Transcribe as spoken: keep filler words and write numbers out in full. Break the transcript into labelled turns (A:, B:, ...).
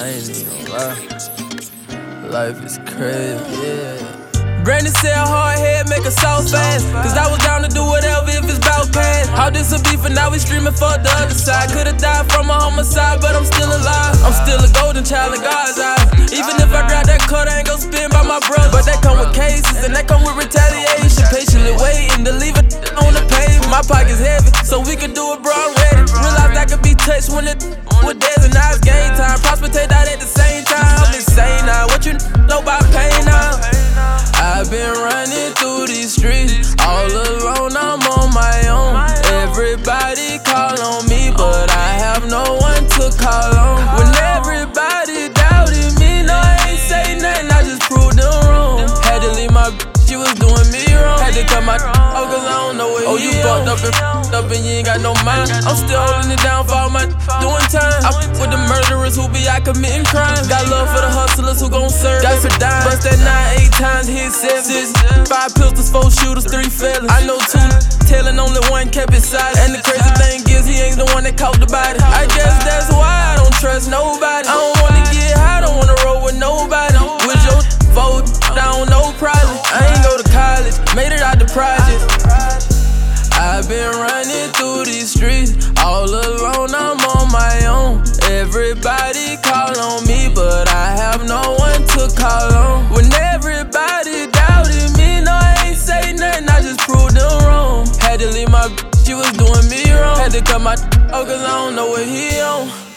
A: I ain't even gonna lie. Life is crazy, yeah. Brandon said hard head make a soft fast, cause I was down to do whatever if it's bout cash. How this a beef and now we streaming for the other side. Could've died from a homicide, but I'm still alive. I'm still a golden child in God's eyes. Even if I grab that cut, I ain't gon' spin by my brother. But that come with cases and that come with retaliation. Patiently waiting to leave it on the pavement. My pocket's heavy, so we can do it, bro, I'm ready. Realize I could be touched when it with days and now it's game time. Prospectate out at the same time. I'm insane now. What you know about pain now? I've been running through these streets all alone, I'm on my own. Everybody call on me, but I have no one to call on. When everybody doubted me, no, I ain't say nothing, I just proved them wrong. Had to leave my bitch, she was doing me wrong. Had to cut my off cause I don't know what oh, you fucked up and f***ed up and you ain't got no mind. I'm still holding it down for all my doing time. I f*** with the murderers who be out committing crimes. Got love for the hustlers who gon' serve. Got some dime. Bust that nine, eight times, hit seven. Five pistols, four shooters, three felons. I know two, telling only one kept it silent. And the crazy thing is he ain't the one that caught the body. I guess that's why I don't trust nobody. I don't wanna get high, don't wanna roll with nobody. With your vote, I don't know probably. I ain't go to college, made it out the project. I've been running through these streets all alone, I'm on my own. Everybody call on me, but I have no one to call on. When everybody doubted me, no, I ain't say nothing, I just proved them wrong. Had to leave my bitch, she was doing me wrong. Had to cut my off cause I don't know what he on.